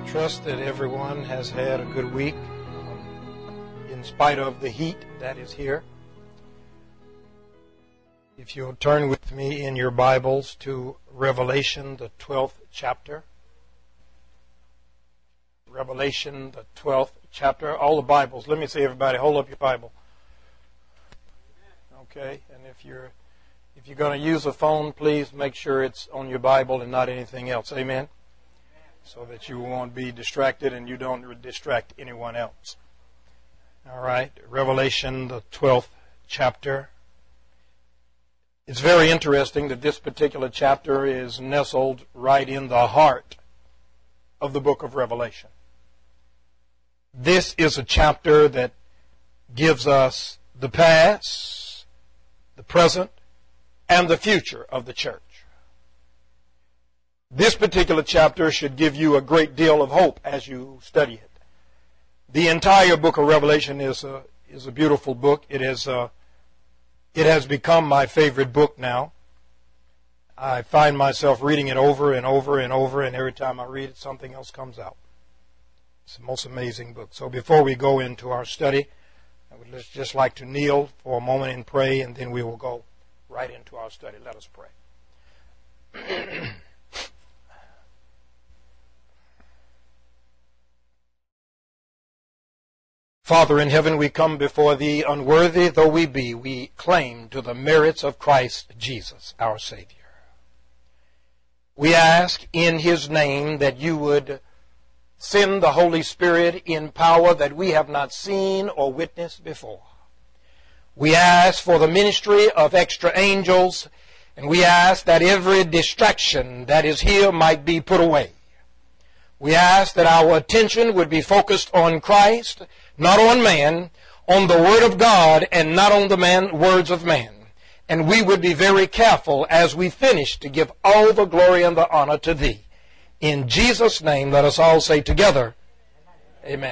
trust that everyone has had a good week in spite of the heat that is here. If you'll turn with me in your Bibles to Revelation, the 12th chapter. Revelation, the 12th chapter. All the Bibles. Let me see, everybody, hold up your Bible. Okay, and if you're going to use a phone, please make sure it's on your Bible and not anything else. Amen? So that you won't be distracted and you don't distract anyone else. All right, Revelation, the 12th chapter. It's very interesting that this particular chapter is nestled right in the heart of the book of Revelation. This is a chapter that gives us the past, the present, and the future of the church. This particular chapter should give you a great deal of hope as you study it. The entire book of Revelation is a beautiful book. It has become my favorite book now. I find myself reading it over and over and over, and every time I read it, something else comes out. It's the most amazing book. So before we go into our study, I would just like to kneel for a moment and pray, and then we will go right into our study. Let us pray. Father in heaven, we come before Thee, unworthy though we be, we claim to the merits of Christ Jesus, our Savior. We ask in His name that You would send the Holy Spirit in power that we have not seen or witnessed before. We ask for the ministry of extra angels, and we ask that every distraction that is here might be put away. We ask that our attention would be focused on Christ, not on man, on the Word of God, and not on the words of man. And we would be very careful as we finish to give all the glory and the honor to Thee. In Jesus' name, let us all say together, Amen.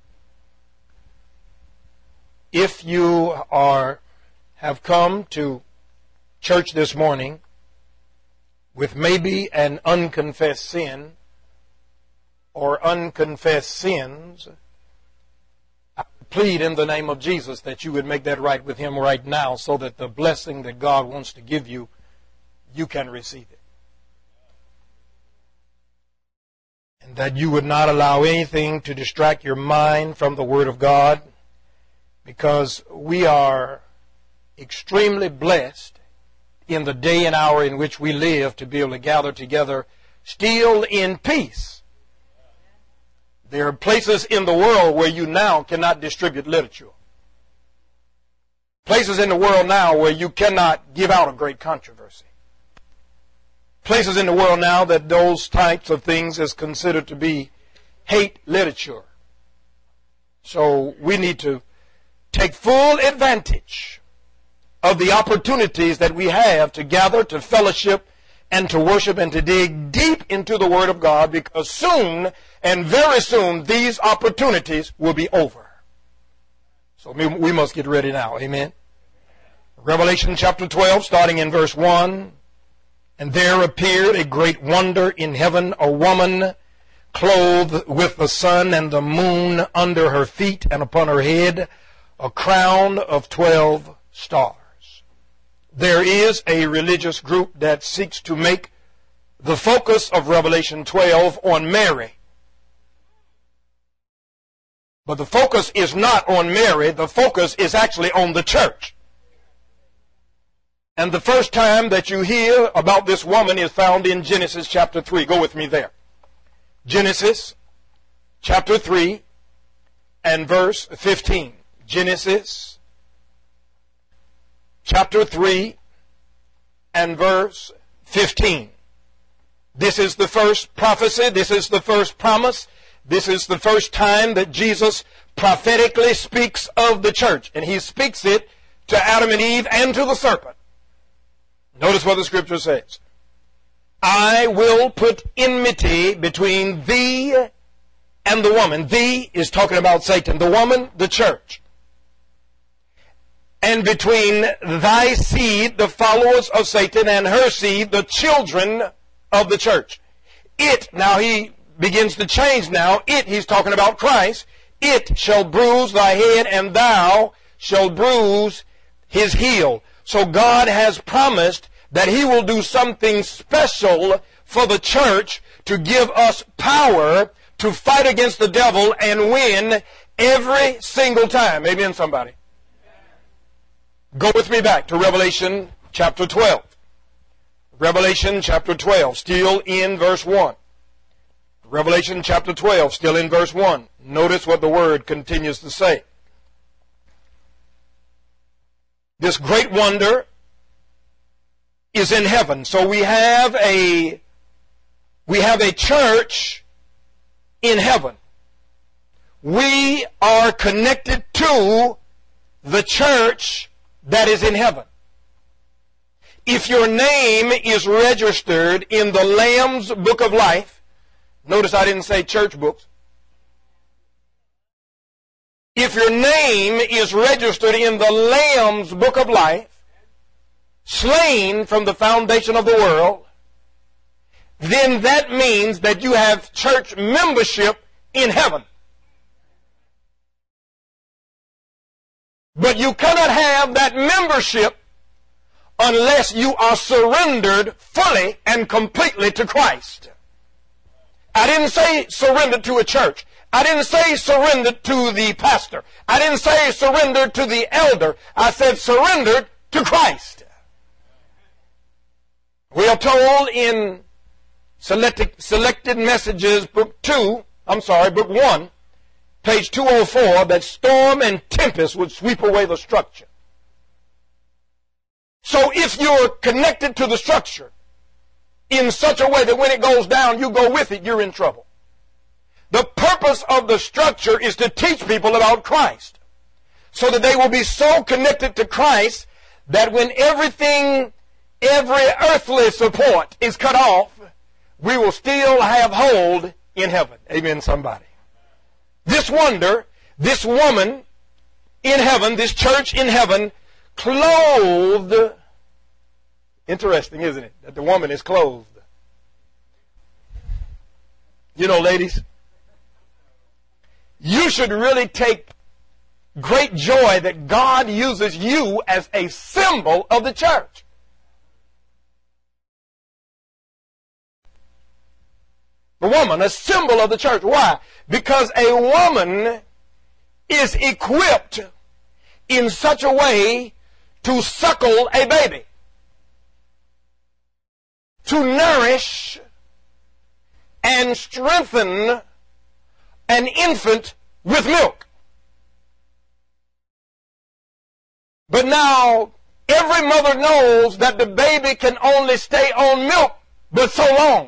If you have come to church this morning with maybe an unconfessed sin or unconfessed sins, I plead in the name of Jesus that you would make that right with Him right now so that the blessing that God wants to give you, you can receive it. And that you would not allow anything to distract your mind from the Word of God, because we are extremely blessed in the day and hour in which we live to be able to gather together still in peace. There are places in the world where you now cannot distribute literature. Places in the world now where you cannot give out a great controversy. Places in the world now that those types of things is considered to be hate literature. So we need to take full advantage of the opportunities that we have to gather, to fellowship, and to worship, and to dig deep into the Word of God, because soon, and very soon, these opportunities will be over. So we must get ready now. Amen. Revelation chapter 12, starting in verse 1. And there appeared a great wonder in heaven, a woman clothed with the sun and the moon under her feet, and upon her head a crown of 12 stars. There is a religious group that seeks to make the focus of Revelation 12 on Mary. But the focus is not on Mary. The focus is actually on the church. And the first time that you hear about this woman is found in Genesis chapter 3. Go with me there. Genesis chapter 3 and verse 15. Genesis chapter 3 and verse 15. This is the first prophecy. This is the first promise. This is the first time that Jesus prophetically speaks of the church. And He speaks it to Adam and Eve and to the serpent. Notice what the Scripture says. I will put enmity between thee and the woman. Thee is talking about Satan. The woman, the church. And between thy seed, the followers of Satan, and her seed, the children of the church. It, now he begins to change now. He's talking about Christ. It shall bruise thy head, and thou shalt bruise his heel. So God has promised that he will do something special for the church to give us power to fight against the devil and win every single time. Amen, somebody. Go with me back to Revelation chapter 12. Revelation chapter 12, still in verse 1. Revelation chapter 12, still in verse 1. Notice what the word continues to say. This great wonder is in heaven. So we have a church in heaven. We are connected to the church that is in heaven. If your name is registered in the Lamb's Book of Life, notice I didn't say church books. If your name is registered in the Lamb's Book of Life, slain from the foundation of the world, then that means that you have church membership in heaven. But you cannot have that membership unless you are surrendered fully and completely to Christ. I didn't say surrendered to a church. I didn't say surrendered to the pastor. I didn't say surrendered to the elder. I said surrendered to Christ. We are told in Selected Messages, book 1, page 204, that storm and tempest would sweep away the structure. So if you're connected to the structure in such a way that when it goes down, you go with it, you're in trouble. The purpose of the structure is to teach people about Christ, so that they will be so connected to Christ that when every earthly support is cut off, we will still have hold in heaven. Amen, somebody. This wonder, this woman in heaven, this church in heaven, clothed. Interesting, isn't it, that the woman is clothed? You know, ladies, you should really take great joy that God uses you as a symbol of the church. The woman, a symbol of the church. Why? Because a woman is equipped in such a way to suckle a baby, to nourish and strengthen an infant with milk. But now, every mother knows that the baby can only stay on milk but so long.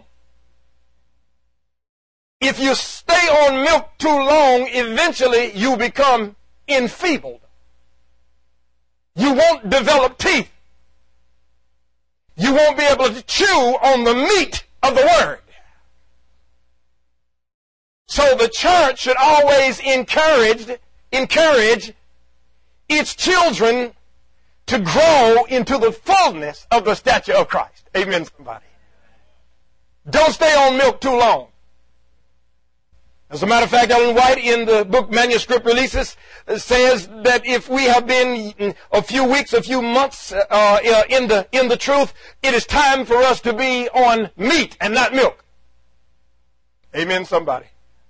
If you stay on milk too long, eventually you become enfeebled. You won't develop teeth. You won't be able to chew on the meat of the word. So the church should always encourage its children to grow into the fullness of the stature of Christ. Amen, somebody. Don't stay on milk too long. As a matter of fact, Ellen White in the book Manuscript Releases says that if we have been a few weeks, a few months in the truth, it is time for us to be on meat and not milk. Amen, somebody.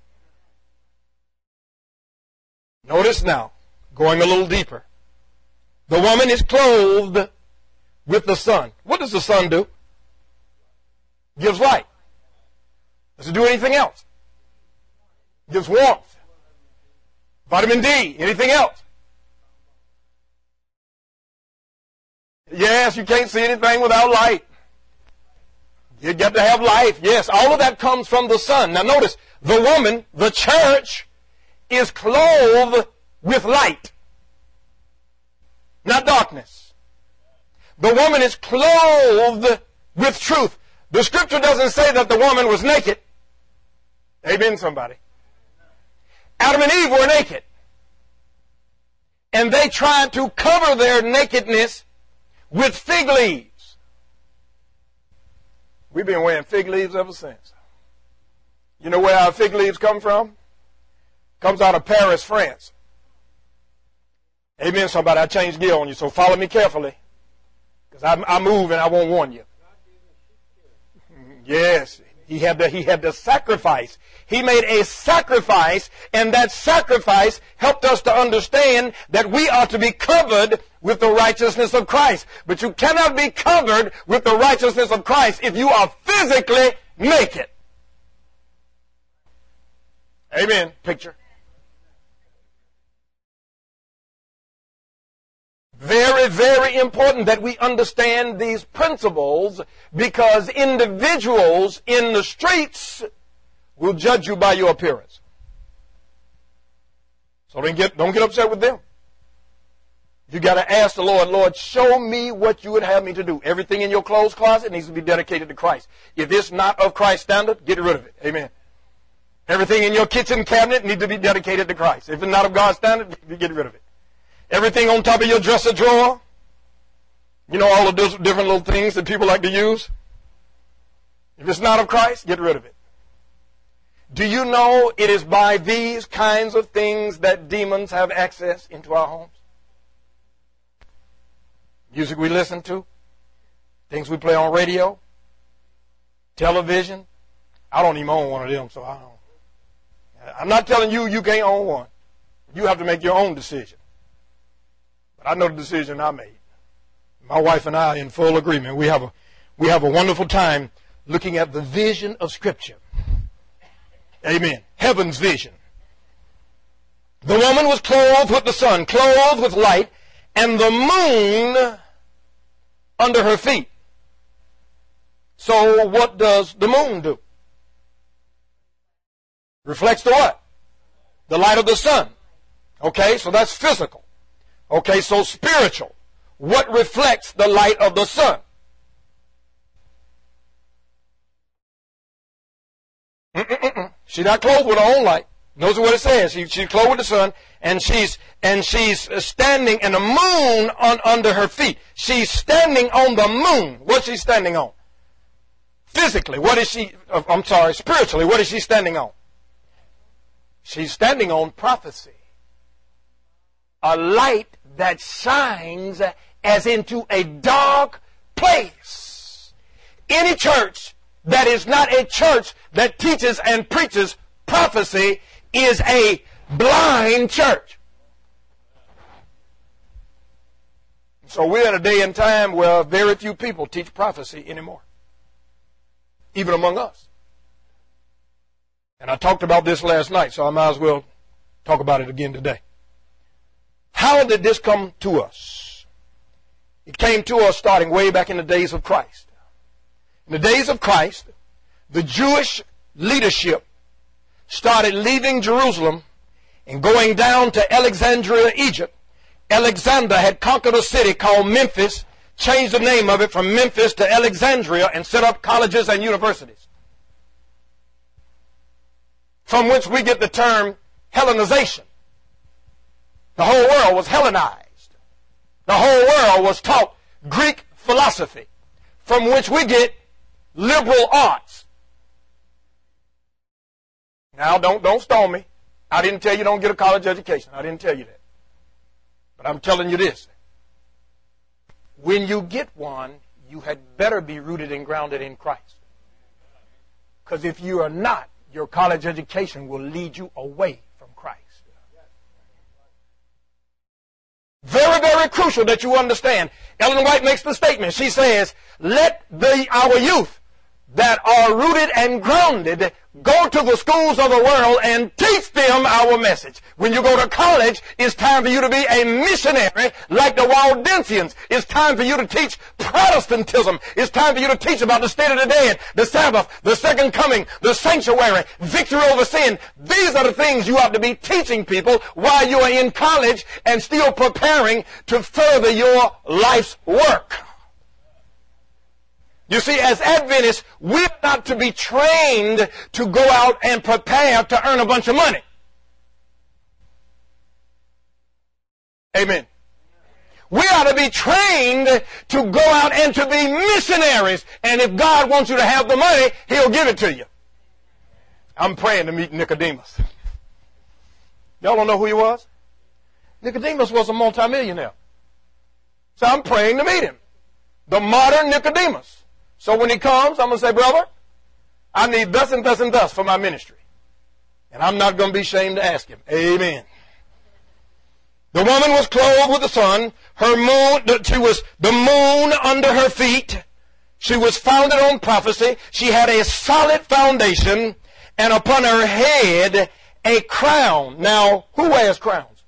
Notice now, going a little deeper. The woman is clothed with the sun. What does the sun do? Gives light. Does it do anything else? Gives warmth. Vitamin D. Anything else? Yes, you can't see anything without light. You got to have life. Yes, all of that comes from the sun. Now notice, the woman, the church, is clothed with light, not darkness. The woman is clothed with truth. The scripture doesn't say that the woman was naked. Amen, somebody. Adam and Eve were naked. And they tried to cover their nakedness with fig leaves. We've been wearing fig leaves ever since. You know where our fig leaves come from? Comes out of Paris, France. Amen, somebody. I changed gear on you, so follow me carefully. Because I move and I won't warn you. Yes, he had the sacrifice. He made a sacrifice, and that sacrifice helped us to understand that we are to be covered with the righteousness of Christ. But you cannot be covered with the righteousness of Christ if you are physically naked. Amen. Picture. Very, very important that we understand these principles, because individuals in the streets will judge you by your appearance. So don't get upset with them. You got to ask the Lord, Lord, show me what you would have me to do. Everything in your clothes closet needs to be dedicated to Christ. If it's not of Christ standard, get rid of it. Amen. Everything in your kitchen cabinet needs to be dedicated to Christ. If it's not of God's standard, get rid of it. Everything on top of your dresser drawer, you know, all of those different little things that people like to use. If it's not of Christ, get rid of it. Do you know it is by these kinds of things that demons have access into our homes? Music we listen to, things we play on radio, television. I don't even own one of them, so I don't. I'm not telling you can't own one. You have to make your own decision. But I know the decision I made. My wife and I are in full agreement. We have a wonderful time looking at the vision of Scripture. Amen. Heaven's vision. The woman was clothed with the sun, clothed with light, and the moon under her feet. So what does the moon do? Reflects the what? The light of the sun. Okay, so that's physical. Okay, so spiritual. What reflects the light of the sun? She's not clothed with her own light. Notice what it says. She's clothed with the sun, and she's standing, and the moon under her feet. She's standing on the moon. What's she standing on? Physically, what is she? Spiritually, what is she standing on? She's standing on prophecy. A light that shines as into a dark place. Any church that is not a church that teaches and preaches prophecy is a blind church. So we're in a day and time where very few people teach prophecy anymore, even among us. And I talked about this last night, so I might as well talk about it again today. How did this come to us? It came to us starting way back in the days of Christ. In the days of Christ, the Jewish leadership started leaving Jerusalem and going down to Alexandria, Egypt. Alexander had conquered a city called Memphis, changed the name of it from Memphis to Alexandria, and set up colleges and universities, from which we get the term Hellenization. The whole world was Hellenized. The whole world was taught Greek philosophy, from which we get liberal arts. Now, don't stone me. I didn't tell you don't get a college education. I didn't tell you that. But I'm telling you this. When you get one, you had better be rooted and grounded in Christ. Because if you are not, your college education will lead you away from Christ. Very, very crucial that you understand. Ellen White makes the statement. She says, let our youth that are rooted and grounded go to the schools of the world and teach them our message. When you go to college, it's time for you to be a missionary like the Waldensians. It's time for you to teach Protestantism. It's time for you to teach about the state of the dead, the Sabbath, the second coming, the sanctuary, victory over sin. These are the things you ought to be teaching people while you are in college and still preparing to further your life's work. You see, as Adventists, we're not to be trained to go out and prepare to earn a bunch of money. Amen. We ought to be trained to go out and to be missionaries. And if God wants you to have the money, He'll give it to you. I'm praying to meet Nicodemus. Y'all don't know who he was? Nicodemus was a multimillionaire. So I'm praying to meet him. The modern Nicodemus. So when he comes, I'm going to say, brother, I need thus and thus and thus for my ministry. And I'm not going to be ashamed to ask him. Amen. The woman was clothed with the sun. She was the moon under her feet. She was founded on prophecy. She had a solid foundation. And upon her head, a crown. Now, who wears crowns?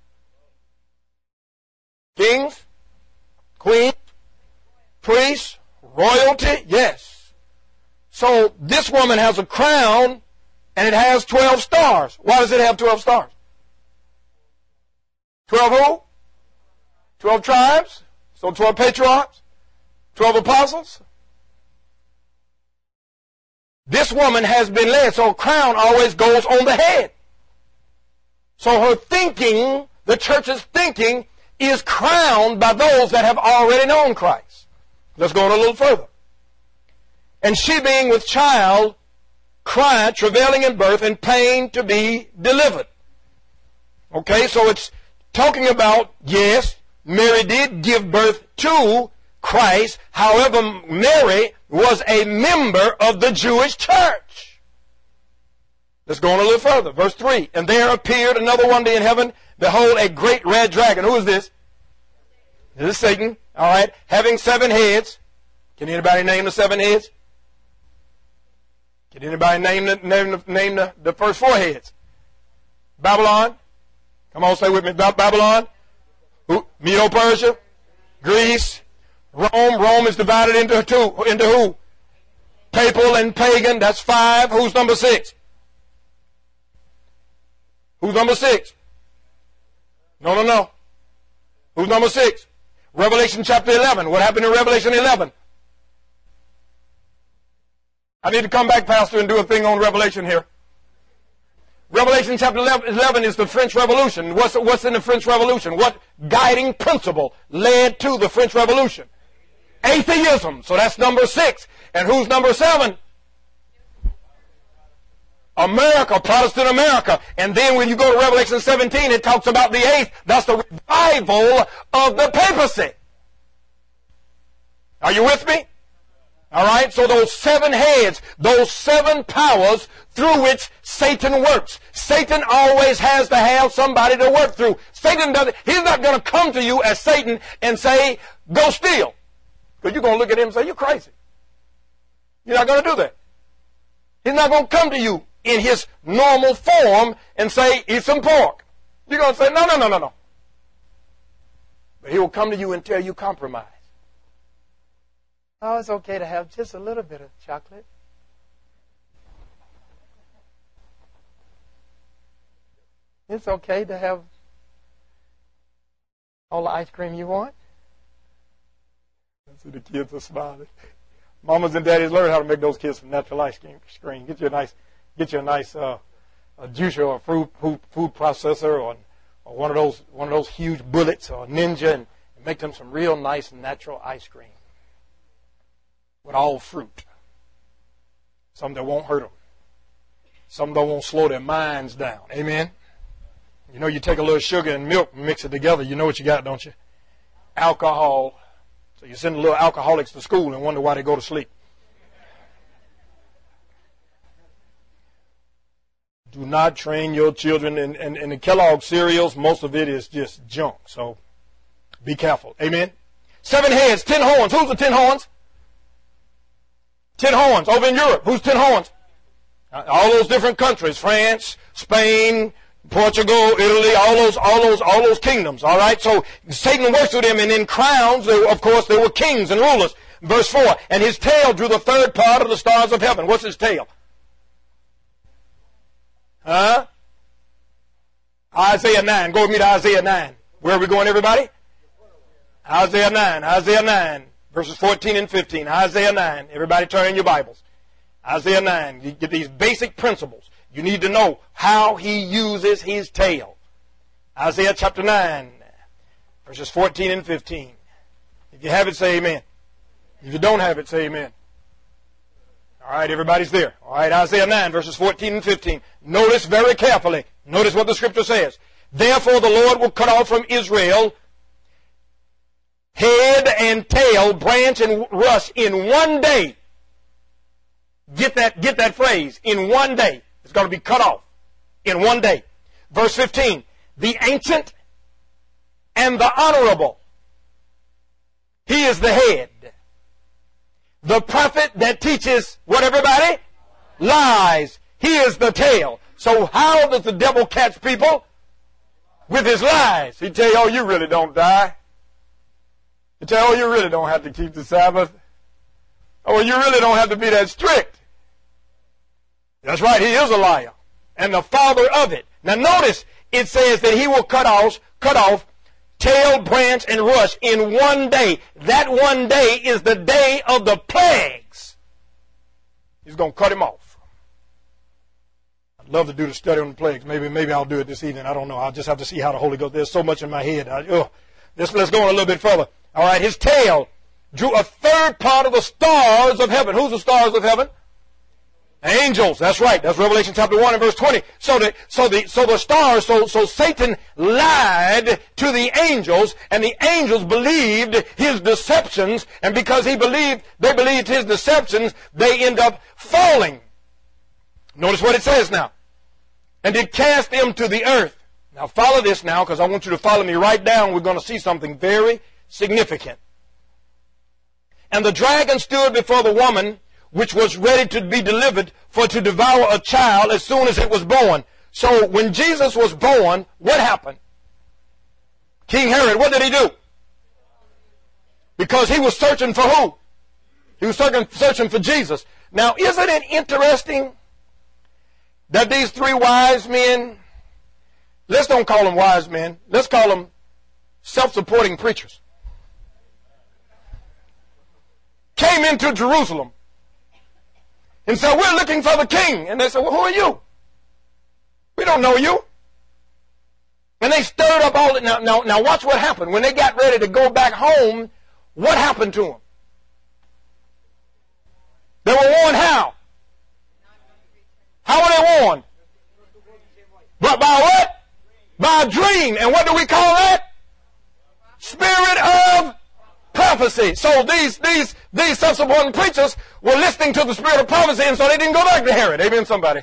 Kings? Queens? Priests? Royalty? Yes. So this woman has a crown, and it has 12 stars. Why does it have 12 stars? 12 who? 12 tribes? So 12 patriarchs? 12 apostles? This woman has been led, so a crown always goes on the head. So her thinking, the church's thinking, is crowned by those that have already known Christ. Let's go on a little further. And she being with child, cried, travailing in birth, and pain to be delivered. Okay, so it's talking about, yes, Mary did give birth to Christ. However, Mary was a member of the Jewish church. Let's go on a little further. Verse 3. And there appeared another wonder in heaven. Behold, a great red dragon. Who is this? This is Satan. All right. Having 7 heads. Can anybody name the 7 heads? Can anybody name the first 4 heads? Babylon. Come on, say with me. Babylon. Medo-Persia. Greece. Rome. Rome is divided into who? Papal and pagan. That's 5. Who's number 6? Who's number 6? No. Who's number 6? Revelation chapter 11. What happened in Revelation 11? I need to come back, Pastor, and do a thing on Revelation here. Revelation chapter 11 is the French Revolution. What's in the French Revolution? What guiding principle led to the French Revolution? Atheism. So that's number 6. And who's number 7? America, Protestant America. And then when you go to Revelation 17, it talks about the 8th. That's the revival of the papacy. Are you with me? All right, so those 7 heads, those 7 powers through which Satan works. Satan always has to have somebody to work through. Satan doesn't, he's not going to come to you as Satan and say, go steal. Because you're going to look at him and say, you're crazy. You're not going to do that. He's not going to come to you in his normal form and say, eat some pork. You're going to say, no. But he will come to you and tell you compromise. Oh, it's okay to have just a little bit of chocolate. It's okay to have all the ice cream you want. See, the kids are smiling. Mamas and daddies learn how to make those kids some natural ice cream. Get you a nice juicer or food processor or one of those huge bullets or Ninja and make them some real nice natural ice cream. With all fruit. Some that won't hurt them. Some that won't slow their minds down. Amen? You know, you take a little sugar and milk and mix it together. You know what you got, don't you? Alcohol. So you send the little alcoholics to school and wonder why they go to sleep. Do not train your children. In the Kellogg cereals, most of it is just junk. So be careful. Amen? 7 heads, 10 horns. Who's the 10 horns? 10 horns over in Europe. Who's 10 horns? All those different countries. France, Spain, Portugal, Italy, all those kingdoms. All right. So Satan works with them, and in crowns, of course, there were kings and rulers. Verse 4. And his tail drew the 3rd part of the stars of heaven. What's his tail? Huh? Isaiah 9. Go with me to Isaiah 9. Where are we going, everybody? Isaiah 9. Isaiah 9. Verses 14 and 15. Isaiah 9. Everybody turn in your Bibles. Isaiah 9. You get these basic principles. You need to know how he uses his tail. Isaiah chapter 9. Verses 14 and 15. If you have it, say amen. If you don't have it, say amen. All right, everybody's there. All right, Isaiah 9, verses 14 and 15. Notice very carefully. Notice what the Scripture says. Therefore the Lord will cut off from Israel head and tail, branch and rush in one day. Get that phrase. In one day. It's going to be cut off. In one day. Verse 15. The ancient and the honorable. He is the head. The prophet that teaches what, everybody? Lies. He is the tail. So how does the devil catch people? With his lies. He tell you, oh, you really don't die. He tell you, oh, you really don't have to keep the Sabbath. Oh, you really don't have to be that strict. That's right, he is a liar. And the father of it. Now notice, it says that he will cut off tail, branch, and rush in one day. That one day is the day of the plagues. He's going to cut him off. I'd love to do the study on the plagues. Maybe I'll do it this evening. I don't know. I'll just have to see how the Holy Ghost. There's so much in my head. Let's go on a little bit further. All right, his tail drew a third part of the stars of heaven. Who's the stars of heaven? Angels. That's right. That's Revelation chapter 1 and verse 20. So Satan lied to the angels, and the angels believed his deceptions, and because they believed his deceptions, they end up falling. Notice what it says now. And did cast them to the earth. Now follow this now, because I want you to follow me right down. We're going to see something very significant. And the dragon stood before the woman, which was ready to be delivered for to devour a child as soon as it was born. So when Jesus was born, what happened? King Herod, what did he do? Because he was searching for who? He was searching for Jesus. Now, isn't it interesting that these three wise men, let's don't call them wise men, let's call them self-supporting preachers, came into Jerusalem and said, we're looking for the king. And they said, well, who are you? We don't know you. And they stirred up all the... Now watch what happened. When they got ready to go back home, what happened to them? They were warned how? How were they warned? But by what? By a dream. And what do we call that? Spirit of prophecy. So these self-supporting preachers were listening to the spirit of prophecy, and so they didn't go back to Herod. Amen, somebody.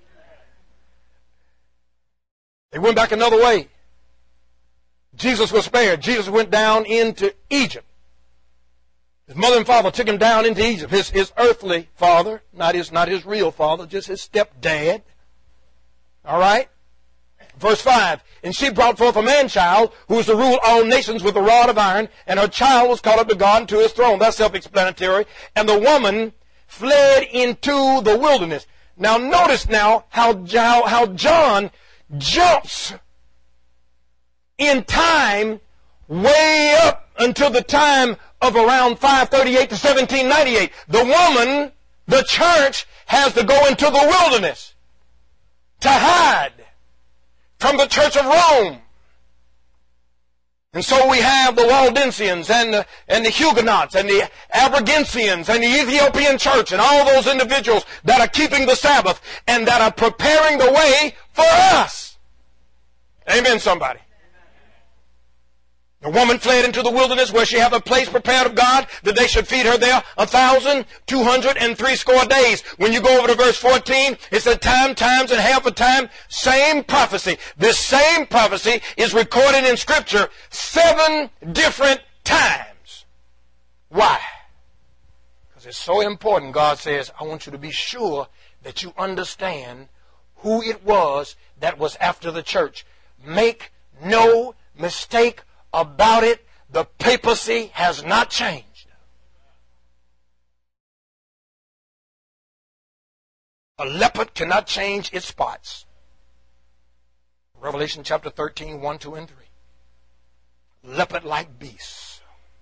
They went back another way. Jesus was spared. Jesus went down into Egypt. His mother and father took him down into Egypt. His earthly father, not his real father, just his stepdad. All right? Verse 5, and she brought forth a man-child who was to rule all nations with a rod of iron, and her child was caught up to God and to his throne. That's self-explanatory. And the woman fled into the wilderness. Now notice now how John jumps in time way up until the time of around 538 to 1798. The woman, the church, has to go into the wilderness to hide from the Church of Rome. And so we have the Waldensians and the Huguenots and the Albigensians and the Ethiopian church and all those individuals that are keeping the Sabbath and that are preparing the way for us. Amen, somebody. The woman fled into the wilderness where she had a place prepared of God that they should feed her there 1,260 days. When you go over to verse 14, it says times, and half a time, same prophecy. This same prophecy is recorded in Scripture 7 different times. Why? Because it's so important. God says, I want you to be sure that you understand who it was that was after the church. Make no mistake about it, the papacy has not changed. A leopard cannot change its spots. Revelation chapter 13, 1, 2, and 3. Leopard-like beasts.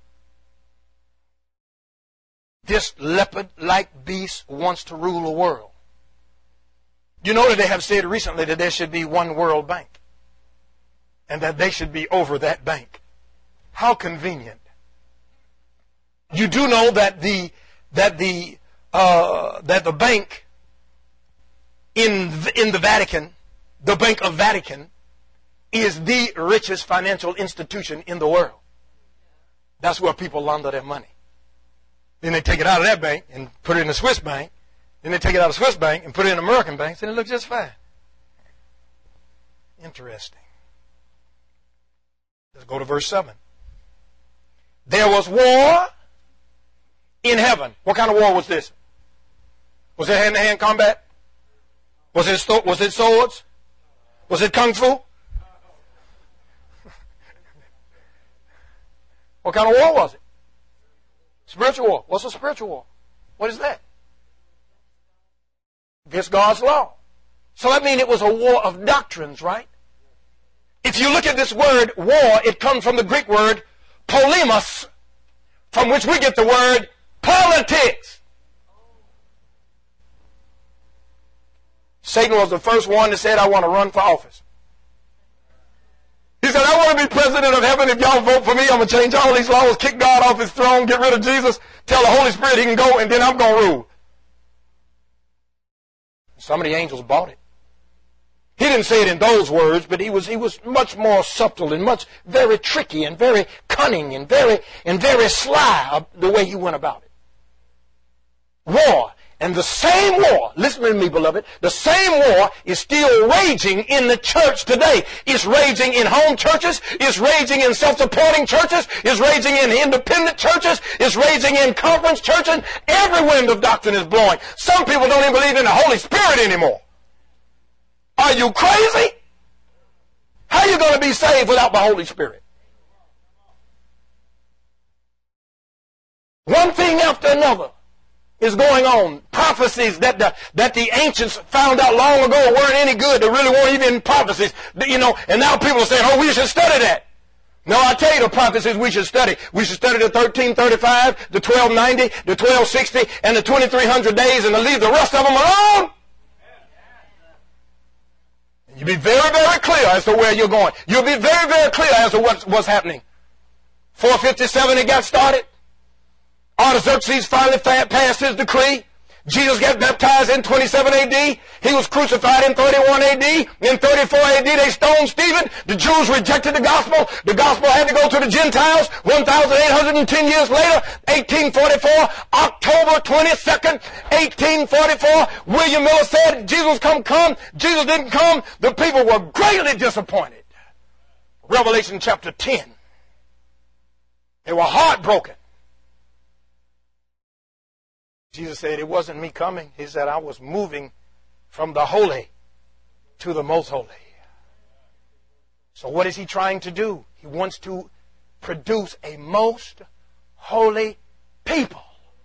This leopard-like beast wants to rule the world. You know that they have said recently that there should be one World Bank, and that they should be over that bank. How convenient. You do know that the that the bank in the Vatican, the Bank of Vatican, is the richest financial institution in the world. That's where people launder their money. Then they take it out of that bank and put it in a Swiss bank. Then they take it out of Swiss bank and put it in American banks, and it looks just fine. Interesting. Let's go to verse 7. There was war in heaven. What kind of war was this? Was it hand-to-hand combat? Was it swords? Was it kung fu? What kind of war was it? Spiritual war. What's a spiritual war? What is that? Against God's law. So that means it was a war of doctrines, right? If you look at this word war, it comes from the Greek word polemos, from which we get the word politics. Satan was the first one that said, I want to run for office. He said, I want to be president of heaven. If y'all vote for me, I'm going to change all these laws, kick God off his throne, get rid of Jesus, tell the Holy Spirit he can go, and then I'm going to rule. Some of the angels bought it. He didn't say it in those words, but he was much more subtle and very tricky and very cunning and very sly the way he went about it. War. And the same war, listen to me, beloved, the same war is still raging in the church today. It's raging in home churches. It's raging in self-supporting churches. It's raging in independent churches. It's raging in conference churches. Every wind of doctrine is blowing. Some people don't even believe in the Holy Spirit anymore. Are you crazy? How are you going to be saved without the Holy Spirit? One thing after another is going on. Prophecies that the ancients found out long ago weren't any good. They really weren't even prophecies. And now people are saying, oh, we should study that. No, I tell you the prophecies we should study. We should study the 1335, the 1290, the 1260, and the 2300 days, and leave the rest of them alone. You'll be very, very clear as to where you're going. You'll be very, very clear as to what's happening. 457 it got started. Artaxerxes finally passed his decree. Jesus got baptized in 27 A.D. He was crucified in 31 A.D. In 34 A.D. they stoned Stephen. The Jews rejected the gospel. The gospel had to go to the Gentiles. 1,810 years later, 1844, October 22nd, 1844, William Miller said, Jesus come. Jesus didn't come. The people were greatly disappointed. Revelation chapter 10. They were heartbroken. Jesus said, it wasn't me coming. He said, I was moving from the holy to the most holy. So what is he trying to do? He wants to produce a most holy people.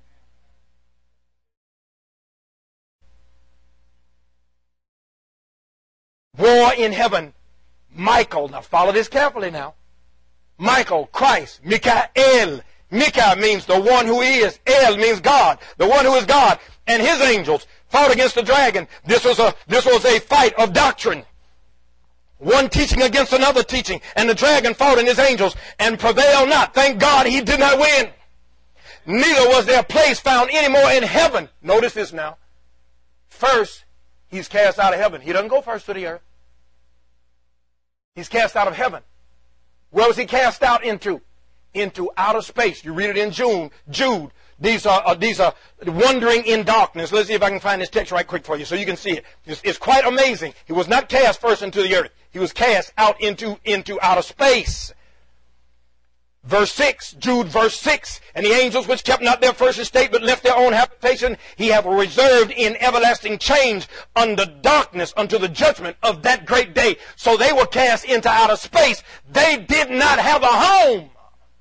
War in heaven. Michael, now follow this carefully now. Michael, Christ, Michael. Micah means the one who is. El means God, the one who is God. And his angels fought against the dragon. This was a fight of doctrine. One teaching against another teaching. And the dragon fought and his angels and prevailed not. Thank God he did not win. Neither was there place found any more in heaven. Notice this now. First, he's cast out of heaven. He doesn't go first to the earth. He's cast out of heaven. Where was he cast out into? Into outer space. You read it in Jude. These are wandering in darkness. Let's see if I can find this text right quick for you so you can see it. It's quite amazing. He was not cast first into the earth. He was cast out into outer space. Verse 6, Jude verse 6, and the angels which kept not their first estate but left their own habitation, he have reserved in everlasting chains under darkness unto the judgment of that great day. So they were cast into outer space. They did not have a home.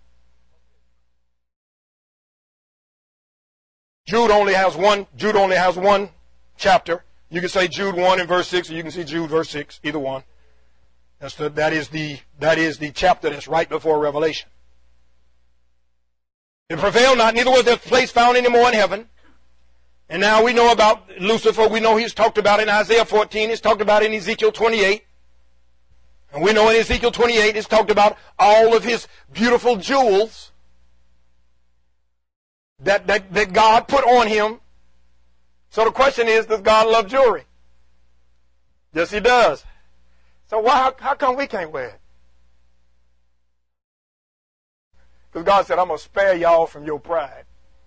Jude only has one chapter. You can say Jude 1 and verse 6, or you can see Jude verse 6, either one. That is the chapter that's right before Revelation. It prevailed not, neither was there place found any more in heaven. And now we know about Lucifer. We know he's talked about in Isaiah 14. He's talked about in Ezekiel 28. And we know in Ezekiel 28 it's talked about all of his beautiful jewels that God put on him So the question is, does God love jewelry? Yes, he does. So how come we can't wear it? Because God said, I'm going to spare y'all from your pride.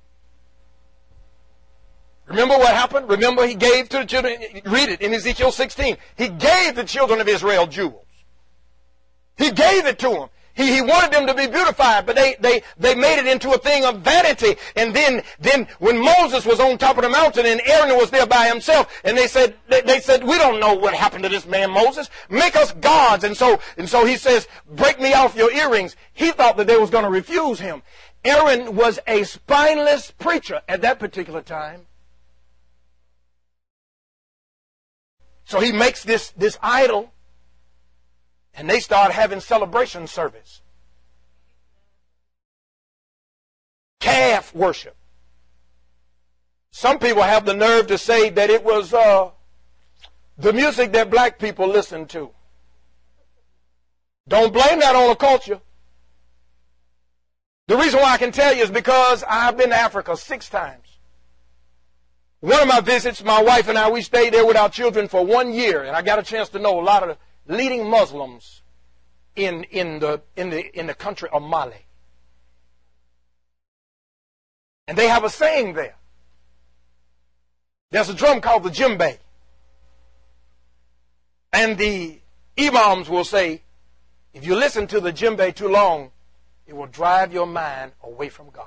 Remember what happened? Remember he gave to the children, read it in Ezekiel 16. He gave the children of Israel jewels. He gave it to them. He wanted them to be beautified, but they made it into a thing of vanity. And then when Moses was on top of the mountain and Aaron was there by himself, and they said, we don't know what happened to this man Moses. Make us gods. And so he says, break me off your earrings. He thought that they was going to refuse him. Aaron was a spineless preacher at that particular time. So he makes this idol. And they start having celebration service. Calf worship. Some people have the nerve to say that it was the music that black people listen to. Don't blame that on the culture. The reason why I can tell you is because I've been to Africa 6 times. One of my visits, my wife and I, we stayed there with our children for 1 year, and I got a chance to know a lot of the leading Muslims in the country of Mali. And they have a saying there. There's a drum called the djembe. And the imams will say, if you listen to the djembe too long, it will drive your mind away from God.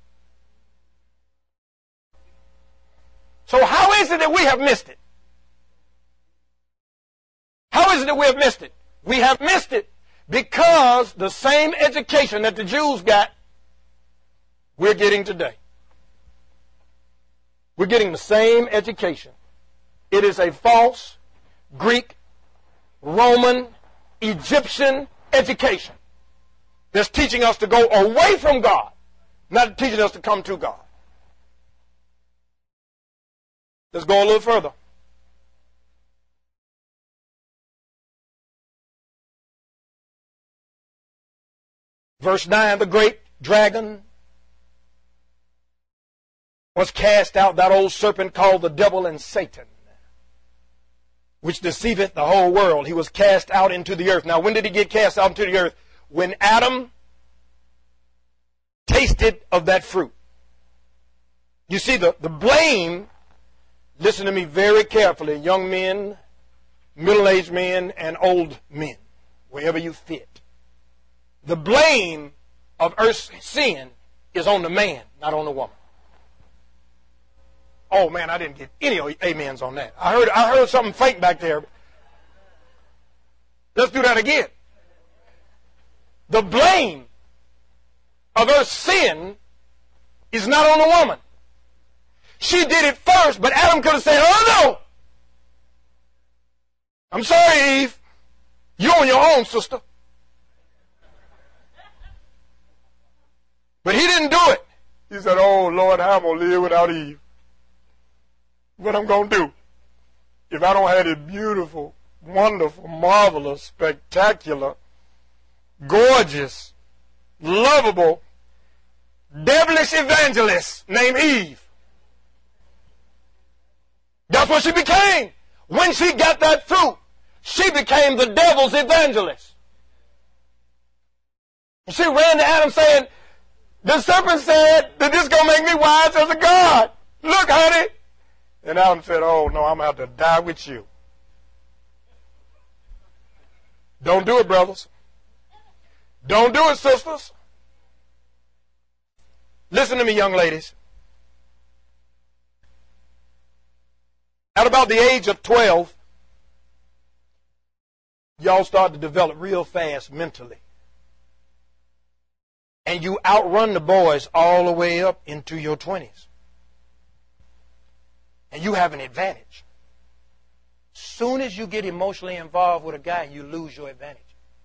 So how is it that we have missed it? How is it that we have missed it? We have missed it because the same education that the Jews got, we're getting today. We're getting the same education. It is a false Greek, Roman, Egyptian education that's teaching us to go away from God, not teaching us to come to God. Let's go a little further. Verse 9, the great dragon was cast out, that old serpent called the devil and Satan, which deceiveth the whole world. He was cast out into the earth. Now, when did he get cast out into the earth? When Adam tasted of that fruit. You see, the blame, listen to me very carefully, young men, middle-aged men, and old men, wherever you fit. The blame of earth's sin is on the man, not on the woman. Oh man, I didn't get any amens on that. I heard something faint back there. Let's do that again. The blame of earth's sin is not on the woman. She did it first, but Adam could have said, oh no! I'm sorry, Eve. You're on your own, sister. But he didn't do it. He said, oh, Lord, how am I going to live without Eve? What I'm going to do? If I don't have this beautiful, wonderful, marvelous, spectacular, gorgeous, lovable, devilish evangelist named Eve. That's what she became. When she got that fruit, she became the devil's evangelist. She ran to Adam saying, the serpent said that this is going to make me wise as a God. Look, honey. And Adam said, oh, no, I'm going to have to die with you. Don't do it, brothers. Don't do it, sisters. Listen to me, young ladies. At about the age of 12, y'all start to develop real fast mentally. And you outrun the boys all the way up into your 20s. And you have an advantage. Soon as you get emotionally involved with a guy, you lose your advantage.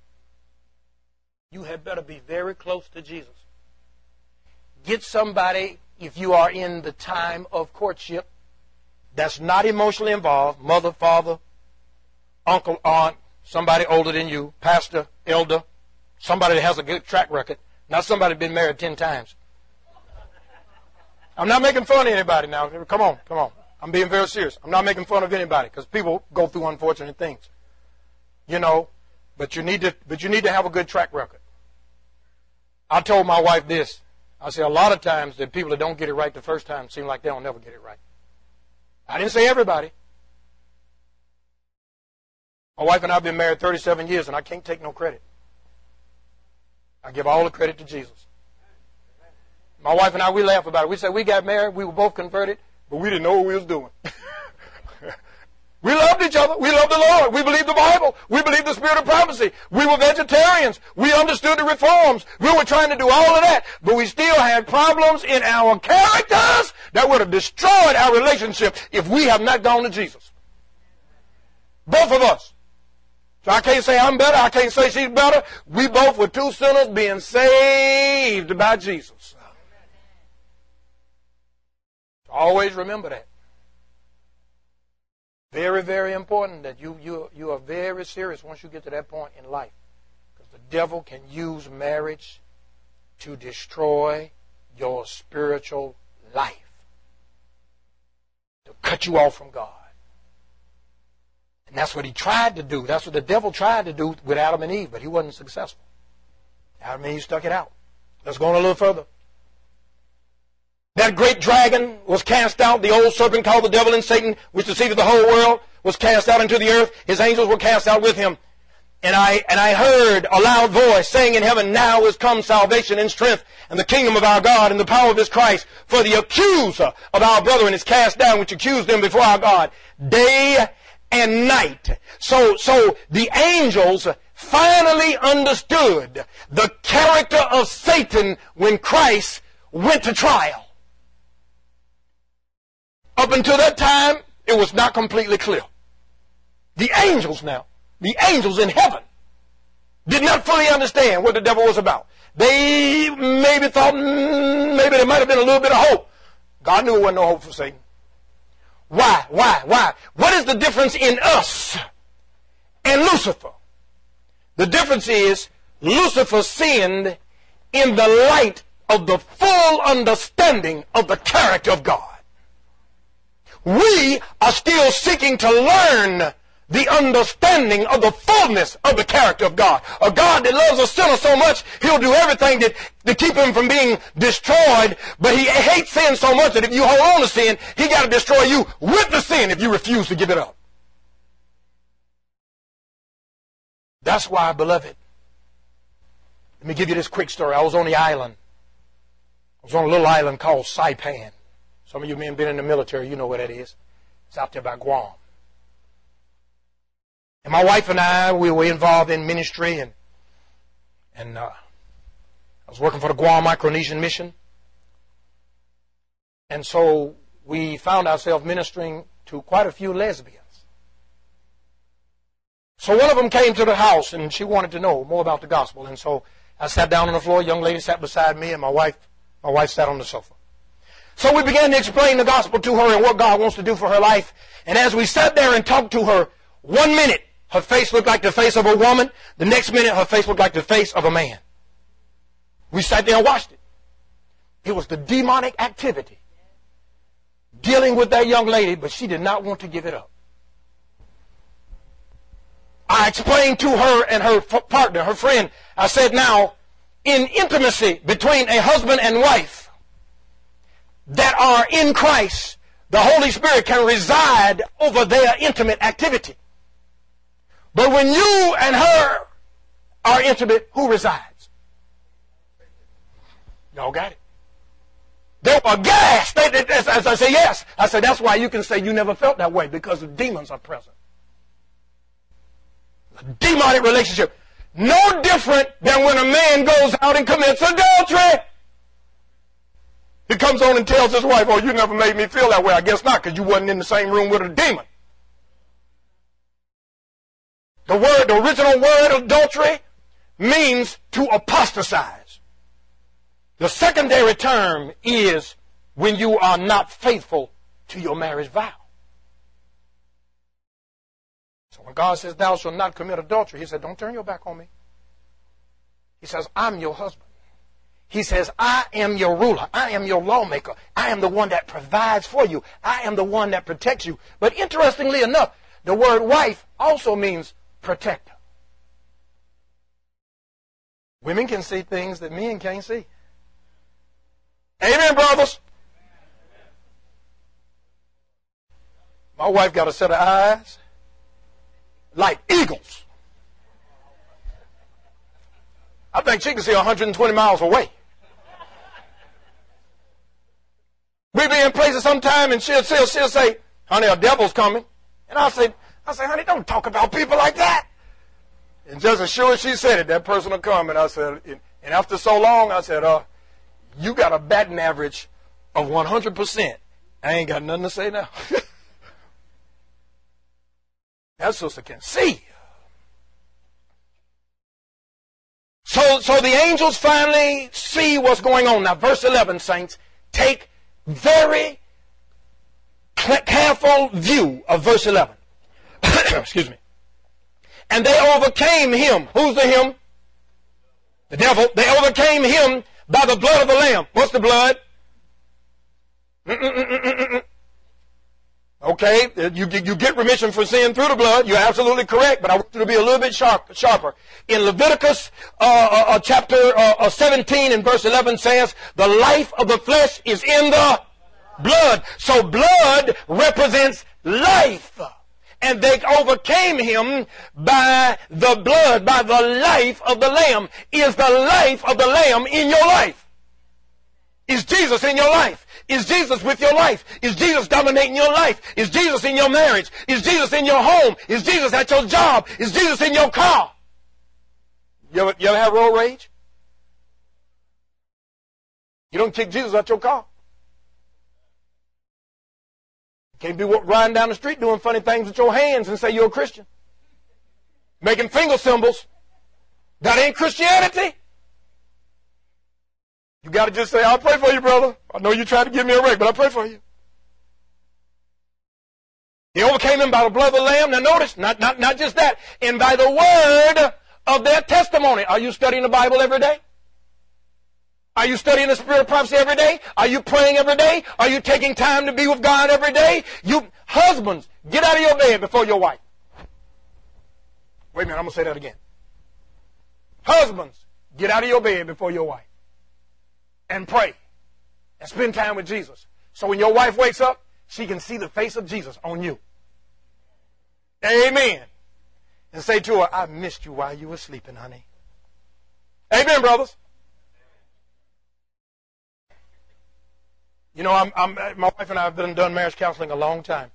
You had better be very close to Jesus. Get somebody, if you are in the time of courtship, that's not emotionally involved, mother, father, uncle, aunt, somebody older than you, pastor, elder, somebody that has a good track record, not somebody been married 10 times. I'm not making fun of anybody now. Come on, come on. I'm being very serious. I'm not making fun of anybody because people go through unfortunate things. You know, but you need to have a good track record. I told my wife this. I said, a lot of times the people that don't get it right the first time seem like they don't never get it right. I didn't say everybody. My wife and I have been married 37 years, and I can't take no credit. I give all the credit to Jesus. My wife and I, we laugh about it. We say we got married, we were both converted, but we didn't know what we was doing. We loved each other. We loved the Lord. We believed the Bible. We believed the spirit of prophecy. We were vegetarians. We understood the reforms. We were trying to do all of that, but we still had problems in our characters that would have destroyed our relationship if we have not gone to Jesus. Both of us. So I can't say I'm better. I can't say she's better. We both were two sinners being saved by Jesus. Always remember that. Very, very important that you are very serious once you get to that point in life. Because the devil can use marriage to destroy your spiritual life. To cut you off from God. And that's what he tried to do. That's what the devil tried to do with Adam and Eve, but he wasn't successful. Adam and Eve stuck it out. Let's go on a little further. That great dragon was cast out. The old serpent called the devil and Satan, which deceived the whole world, was cast out into the earth. His angels were cast out with him. And I heard a loud voice saying in heaven, now is come salvation and strength and the kingdom of our God and the power of his Christ. For the accuser of our brethren is cast down, which accused them before our God day and night. So the angels finally understood the character of Satan when Christ went to trial. Up until that time, it was not completely clear. The angels in heaven, did not fully understand what the devil was about. They maybe thought maybe there might have been a little bit of hope. God knew there wasn't no hope for Satan. Why? What is the difference in us and Lucifer? The difference is Lucifer sinned in the light of the full understanding of the character of God. We are still seeking to learn the understanding of the fullness of the character of God. A God that loves a sinner so much, he'll do everything to keep him from being destroyed, but he hates sin so much that if you hold on to sin, he got to destroy you with the sin if you refuse to give it up. That's why, beloved, let me give you this quick story. I was on the island. I was on a little island called Saipan. Some of you men been in the military, you know where that is. It's out there by Guam. And my wife and I, we were involved in ministry, and I was working for the Guam Micronesian Mission. And so we found ourselves ministering to quite a few lesbians. So one of them came to the house, and she wanted to know more about the gospel. And so I sat down on the floor, a young lady sat beside me, and my wife sat on the sofa. So we began to explain the gospel to her and what God wants to do for her life. And as we sat there and talked to her, 1 minute, her face looked like the face of a woman. The next minute, her face looked like the face of a man. We sat there and watched it. It was the demonic activity dealing with that young lady, but she did not want to give it up. I explained to her and her partner, her friend, I said, now, in intimacy between a husband and wife that are in Christ, the Holy Spirit can reside over their intimate activity. But when you and her are intimate, who resides? Y'all got it? They were aghast. As I say, yes. I said, that's why you can say you never felt that way, because the demons are present. A demonic relationship. No different than when a man goes out and commits adultery. He comes on and tells his wife, oh, you never made me feel that way. I guess not, because you wasn't in the same room with a demon. The original word adultery means to apostatize. The secondary term is when you are not faithful to your marriage vow. So when God says, thou shalt not commit adultery, he said, don't turn your back on me. He says, I'm your husband. He says, I am your ruler. I am your lawmaker. I am the one that provides for you. I am the one that protects you. But interestingly enough, the word wife also means protector. Women can see things that men can't see. Amen, brothers. My wife got a set of eyes like eagles. I think she can see 120 miles away. We be in places sometime and she'll say, honey, a devil's coming. And I say, honey, don't talk about people like that. And just as sure as she said it, that person will come. And I said, and after so long, I said, you got a batting average of 100%. I ain't got nothing to say now. That sister can see. So the angels finally see what's going on. Now, verse 11, saints, take very careful view of verse 11. Excuse me. And they overcame him. Who's the him? The devil. They overcame him by the blood of the Lamb. What's the blood? Okay, you get remission for sin through the blood. You're absolutely correct, but I want you to be a little bit sharper. In Leviticus chapter 17 and verse 11 says, the life of the flesh is in the blood. So blood represents life. And they overcame him by the blood, by the life of the Lamb. Is the life of the Lamb in your life? Is Jesus in your life? Is Jesus with your life? Is Jesus dominating your life? Is Jesus in your marriage? Is Jesus in your home? Is Jesus at your job? Is Jesus in your car? You ever have road rage? You don't kick Jesus out your car. You can't be riding down the street doing funny things with your hands and say you're a Christian. Making finger symbols. That ain't Christianity. You got to just say, I'll pray for you, brother. I know you tried to give me a wreck, but I'll pray for you. They overcame him by the blood of the Lamb. Now notice, not just that, and by the word of their testimony. Are you studying the Bible every day? Are you studying the spirit of prophecy every day? Are you praying every day? Are you taking time to be with God every day? You husbands, get out of your bed before your wife. Wait a minute, I'm going to say that again. Husbands, get out of your bed before your wife. And pray. And spend time with Jesus. So when your wife wakes up, she can see the face of Jesus on you. Amen. And say to her, I missed you while you were sleeping, honey. Amen, brothers. You know, my wife and I have done marriage counseling a long time.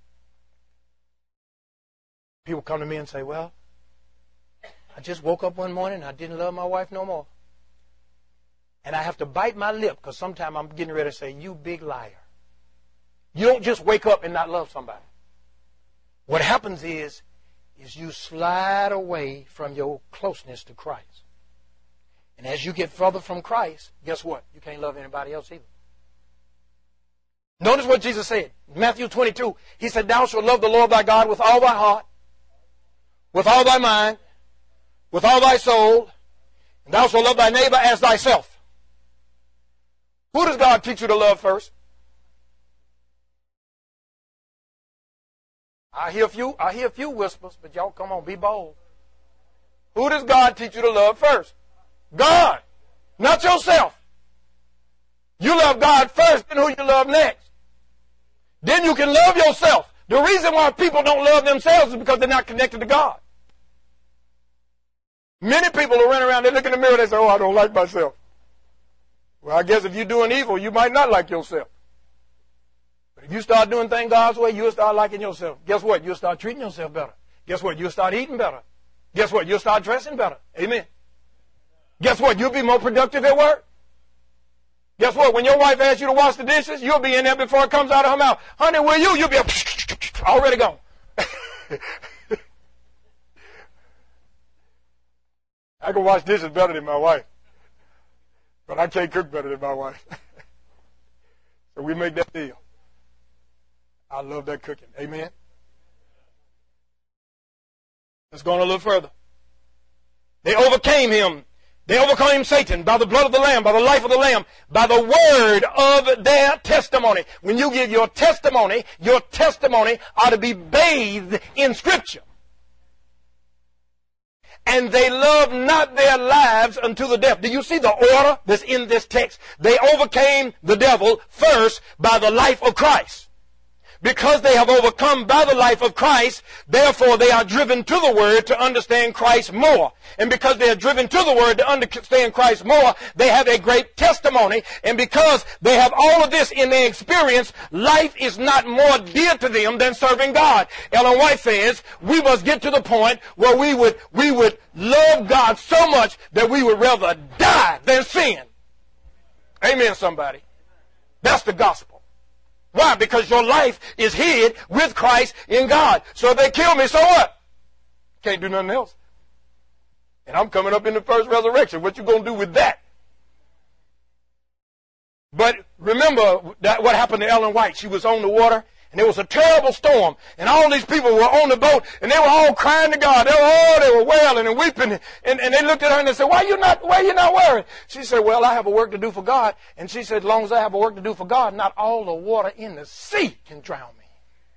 People come to me and say, well, I just woke up one morning and I didn't love my wife no more. And I have to bite my lip because sometimes I'm getting ready to say, you big liar. You don't just wake up and not love somebody. What happens is you slide away from your closeness to Christ. And as you get further from Christ, guess what? You can't love anybody else either. Notice what Jesus said. Matthew 22, he said, thou shalt love the Lord thy God with all thy heart, with all thy mind, with all thy soul, and thou shalt love thy neighbor as thyself. Who does God teach you to love first? I hear a few whispers, but y'all come on, be bold. Who does God teach you to love first? God, not yourself. You love God first, then who you love next. Then you can love yourself. The reason why people don't love themselves is because they're not connected to God. Many people will run around, they look in the mirror, they say, oh, I don't like myself. Well, I guess if you're doing evil, you might not like yourself. But if you start doing things God's way, you'll start liking yourself. Guess what? You'll start treating yourself better. Guess what? You'll start eating better. Guess what? You'll start dressing better. Amen. Guess what? You'll be more productive at work. Guess what? When your wife asks you to wash the dishes, you'll be in there before it comes out of her mouth. Honey, will you? You'll be already gone. I can wash dishes better than my wife. But I can't cook better than my wife. So we make that deal. I love that cooking. Amen. Let's go on a little further. They overcame him They overcame Satan by the blood of the Lamb, by the life of the Lamb, by the word of their testimony. When you give your testimony ought to be bathed in Scripture. And they loved not their lives unto the death. Do you see the order that's in this text? They overcame the devil first by the life of Christ. Because they have overcome by the life of Christ, therefore they are driven to the Word to understand Christ more. And because they are driven to the Word to understand Christ more, they have a great testimony. And because they have all of this in their experience, life is not more dear to them than serving God. Ellen White says, we must get to the point where we would love God so much that we would rather die than sin. Amen, somebody. That's the gospel. Why? Because your life is hid with Christ in God. So if they kill me, so what? Can't do nothing else. And I'm coming up in the first resurrection. What you going to do with that? But remember that what happened to Ellen White. She was on the water, and there was a terrible storm. And all these people were on the boat, and they were all crying to God. They were wailing and weeping. And they looked at her and they said, why are you not worried? She said, well, I have a work to do for God. And she said, as long as I have a work to do for God, not all the water in the sea can drown me.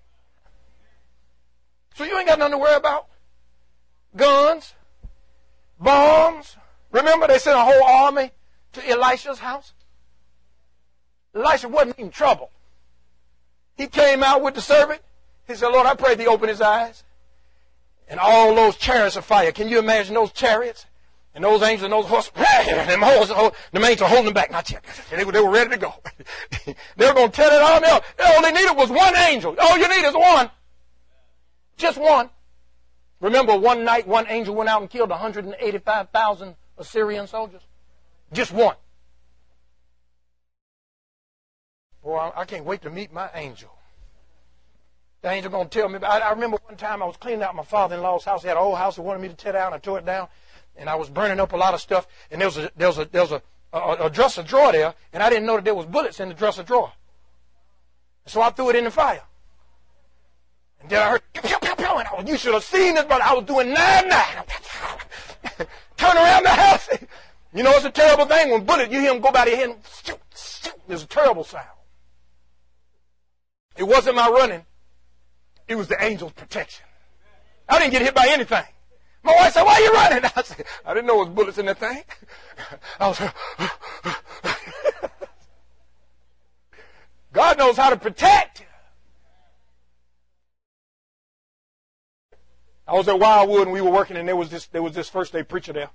So you ain't got nothing to worry about. Guns, bombs. Remember they sent a whole army to Elisha's house? Elisha wasn't in trouble. He came out with the servant. He said, Lord, I pray thee open his eyes. And all those chariots of fire. Can you imagine those chariots? And those angels and those horses. Them angels holding them back. Not yet. They were ready to go. They were going to tear that army up. All they needed was one angel. All you need is one. Just one. Remember, one night, one angel went out and killed 185,000 Assyrian soldiers. Just one. Boy, I can't wait to meet my angel. The angel going to tell me. I remember one time I was cleaning out my father-in-law's house. He had an old house that wanted me to tear down. I tore it down, and I was burning up a lot of stuff. And there was a dresser drawer there, and I didn't know that there was bullets in the dresser drawer. So I threw it in the fire. And then I heard, pew, pew, pew, and you should have seen this, brother. I was doing 9-9. Turn around the house. You know, it's a terrible thing when bullets, you hear them go by the head and shoot, shoot. It's a terrible sound. It wasn't my running. It was the angel's protection. I didn't get hit by anything. My wife said, why are you running? I said, I didn't know there was bullets in that thing. I was God knows how to protect. I was at Wildwood and we were working, and there was this first day preacher there.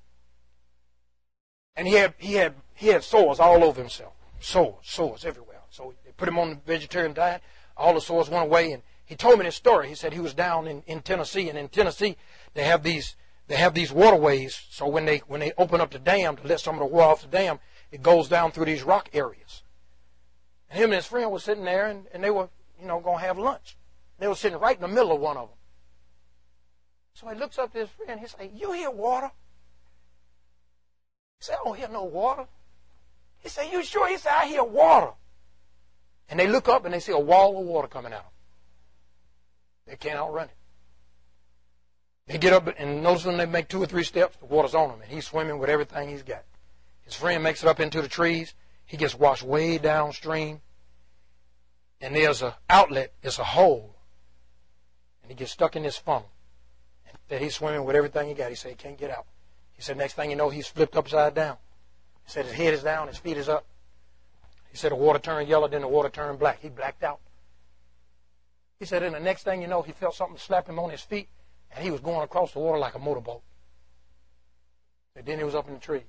And he had sores all over himself. Sores everywhere. So they put him on the vegetarian diet. All the sores went away, and he told me this story. He said he was down in Tennessee, and in Tennessee they have these waterways. So when they open up the dam to let some of the water off the dam, it goes down through these rock areas. And him and his friend were sitting there, and they were going to have lunch. They were sitting right in the middle of one of them. So he looks up to his friend. He said, "You hear water?" He said, "I don't hear no water." He said, "You sure?" He said, "I hear water." And they look up and they see a wall of water coming out. They can't outrun it. They get up and notice when they make 2 or 3 steps, the water's on him, and he's swimming with everything he's got. His friend makes it up into the trees. He gets washed way downstream, and there's an outlet. It's a hole, and he gets stuck in this funnel. And that he's swimming with everything he got. He said he can't get out. He said next thing you know, he's flipped upside down. He said his head is down, his feet is up. He said the water turned yellow, then the water turned black. He blacked out. He said, and the next thing you know, he felt something slap him on his feet, and he was going across the water like a motorboat. And then he was up in the trees.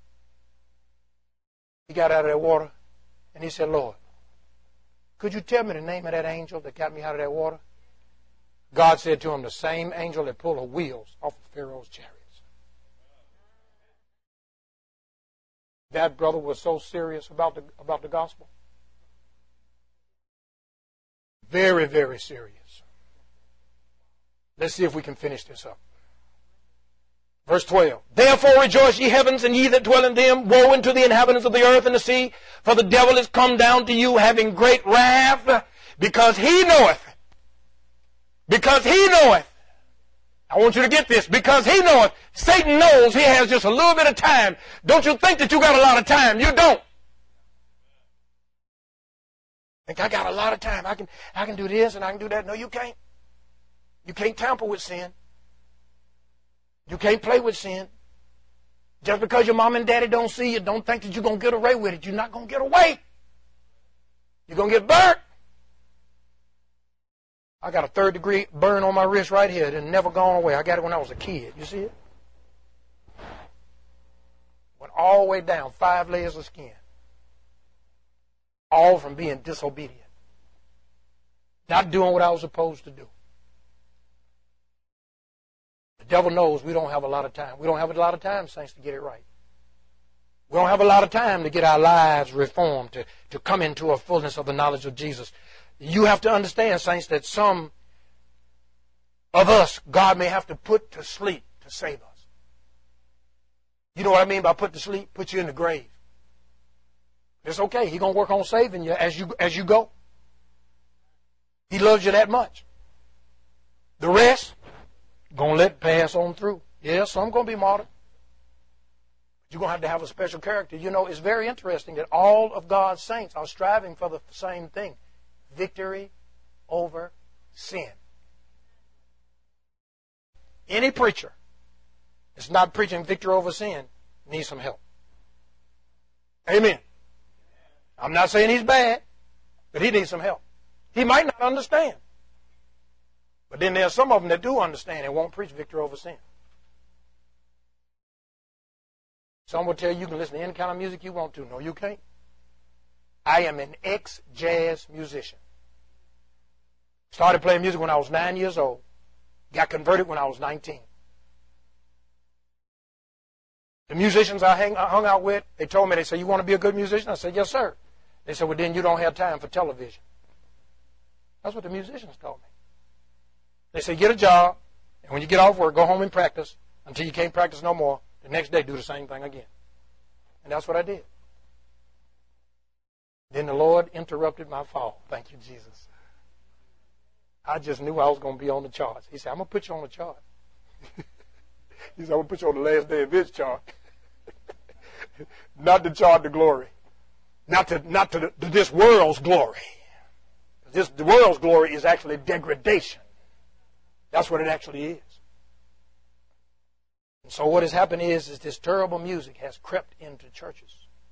He got out of that water, and he said, "Lord, could you tell me the name of that angel that got me out of that water?" God said to him, "The same angel that pulled the wheels off of Pharaoh's chariots." That brother was so serious about the gospel. Very, very serious. Let's see if we can finish this up. Verse 12. "Therefore rejoice, ye heavens, and ye that dwell in them. Woe unto the inhabitants of the earth and the sea, for the devil is come down to you, having great wrath, because he knoweth I want you to get this, because he knows, Satan knows he has just a little bit of time. Don't you think that you got a lot of time? You don't. Think I got a lot of time. I can do this and I can do that. No, you can't. You can't tamper with sin. You can't play with sin. Just because your mom and daddy don't see you, don't think that you're going to get away with it. You're not going to get away. You're going to get burnt. I got a 3rd-degree burn on my wrist right here. It never gone away. I got it when I was a kid. You see it? Went all the way down, 5 layers of skin. All from being disobedient. Not doing what I was supposed to do. The devil knows we don't have a lot of time. We don't have a lot of time, saints, to get it right. We don't have a lot of time to get our lives reformed, to come into a fullness of the knowledge of Jesus. You have to understand, saints, that some of us, God may have to put to sleep to save us. You know what I mean by put to sleep? Put you in the grave. It's okay. He's going to work on saving you as you go. He loves you that much. The rest, going to let it pass on through. Yeah, some going to be martyred. You're going to have a special character. You know, it's very interesting that all of God's saints are striving for the same thing. Victory over sin. Any preacher that's not preaching victory over sin needs some help. Amen. I'm not saying he's bad, but he needs some help. He might not understand. But then there are some of them that do understand and won't preach victory over sin. Some will tell you can listen to any kind of music you want to. No, you can't. I am an ex-jazz musician. Started playing music when I was 9 years old. Got converted when I was 19. The musicians I hung out with, they told me, they said, you want to be a good musician? I said, yes, sir. They said, well, then you don't have time for television. That's what the musicians told me. They said, get a job, and when you get off work, go home and practice until you can't practice no more. The next day, do the same thing again. And that's what I did. Then the Lord interrupted my fall. Thank you, Jesus. I just knew I was going to be on the charts. He said, I'm going to put you on the chart. He said, I'm going to put you on the last day of his chart. Not the chart to glory. Not to this world's glory. The world's glory is actually degradation. That's what it actually is. And so what has happened is this terrible music has crept into churches.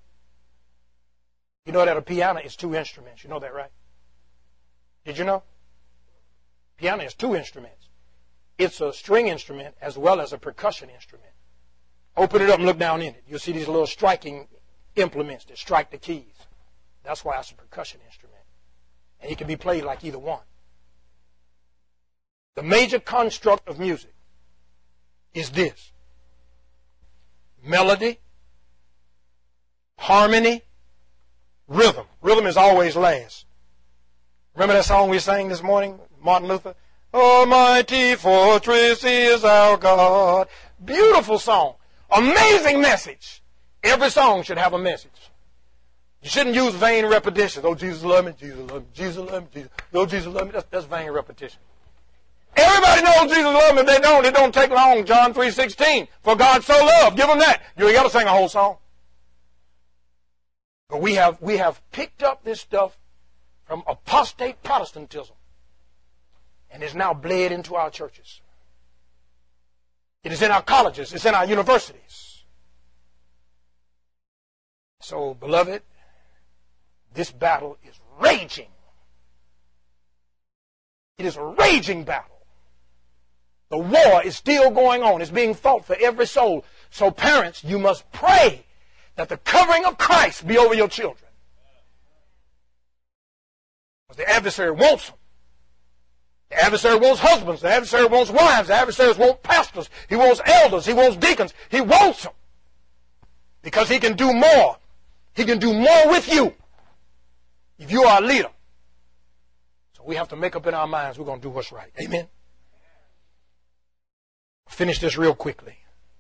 You know that a piano is 2 instruments. You know that, right? Did you know? Piano is 2 instruments. It's a string instrument as well as a percussion instrument. Open it up and look down in it. You'll see these little striking implements that strike the keys. That's why it's a percussion instrument. And it can be played like either one. The major construct of music is this: melody, harmony, rhythm. Rhythm is always last. Remember that song we sang this morning, Martin Luther? Almighty fortress is our God. Beautiful song. Amazing message. Every song should have a message. You shouldn't use vain repetitions. Oh, Jesus love me, Jesus love me, Jesus love me, Jesus. Oh, Jesus love me. That's vain repetition. Everybody knows Jesus loves me. If they don't, it don't take long. John 3:16. For God so loved. Give them that. You ain't got to sing a whole song. But we have picked up this stuff from apostate Protestantism, and it's now bled into our churches. It is in our colleges. It's in our universities. So, beloved, this battle is raging. It is a raging battle. The war is still going on. It's being fought for every soul. So, parents, you must pray that the covering of Christ be over your children. Because the adversary wants them. The adversary wants husbands. The adversary wants wives. The adversary wants pastors. He wants elders. He wants deacons. He wants them. Because he can do more. He can do more with you if you are a leader. So we have to make up in our minds we're going to do what's right. Amen? I'll finish this real quickly.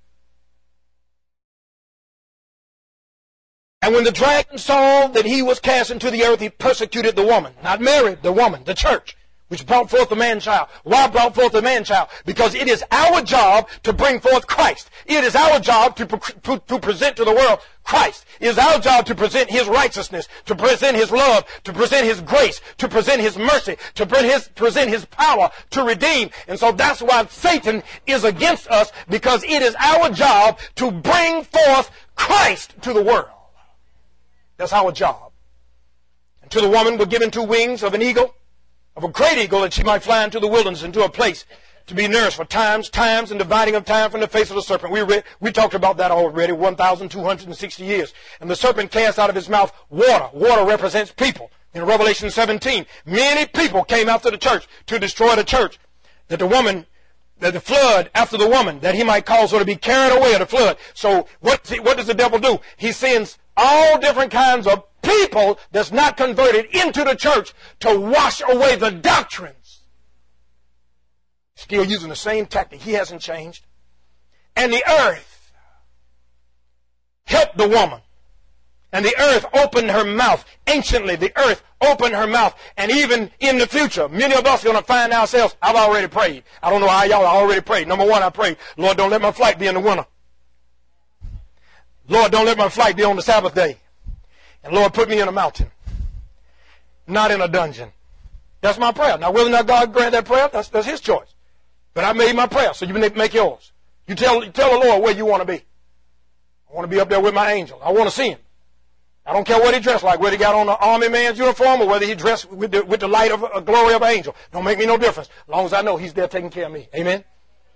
And when the dragon saw that he was cast into the earth, he persecuted the woman. Not Mary, the woman, the church. which brought forth the man-child. Why brought forth the man-child? Because it is our job to bring forth Christ. It is our job to present to the world Christ. It is our job to present His righteousness, to present His love, to present His grace, to present His mercy, to present His power to redeem. And so that's why Satan is against us, because it is our job to bring forth Christ to the world. That's our job. And to the woman were given 2 wings of an eagle, of a great eagle, that she might fly into the wilderness, into a place to be nourished for times, and dividing of time from the face of the serpent. We talked about that already, 1,260 years. And the serpent cast out of his mouth water. Water represents people. In Revelation 17, many people came after the church to destroy the church. That the flood after the woman, that he might cause her to be carried away of the flood. So what does the devil do? He sends all different kinds of people that's not converted into the church to wash away the doctrines. Still using the same tactic. He hasn't changed. And the earth helped the woman. And the earth opened her mouth. Anciently, the earth opened her mouth. And even in the future, many of us are going to find ourselves, I've already prayed. I don't know how y'all, I already prayed. Number one, I prayed, Lord, don't let my flight be in the winter. Lord, don't let my flight be on the Sabbath day. And Lord, put me in a mountain, not in a dungeon. That's my prayer. Now, whether or not God grant that prayer, that's His choice. But I made my prayer, so you make yours. You tell the Lord where you want to be. I want to be up there with my angel. I want to see Him. I don't care what he dressed like, whether he got on an army man's uniform or whether he dressed with the light of a glory of an angel. Don't make me no difference, as long as I know He's there taking care of me. Amen?